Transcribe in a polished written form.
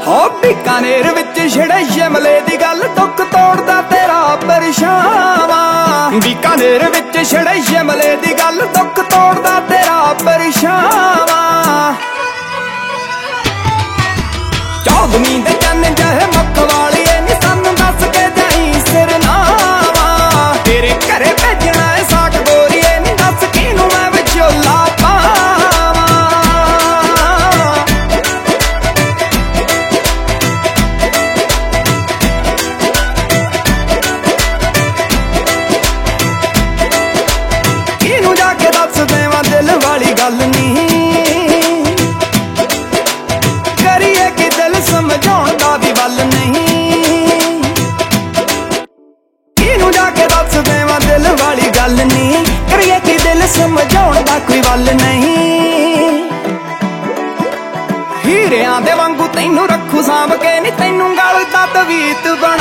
बीकानेर विच छिड़े शिमले दी गल दुख तोड़दा तेरा परछावां। बीकानेर विच छिड़े शिमले दी गल दुख तोड़दा तेरा परछावां। चौदवीं दे चन्न जहे मख वालिए नी सानू दस के जाई सिरनावां। तेरे घरे भेजना है साठ गोरीए नी दस किनू मैं विचोला दिल वाली गल नहीं करिए कि दिल समझाउण दा भी वल नहीं। किनू जाके दस देवां दिल वाली गल नहीं करिए कि दिल समझाउण दा कोई वल नहीं। हीरियां दे वांगू तैनू रखू सांभ के नी तैनू गल दा तवीत बना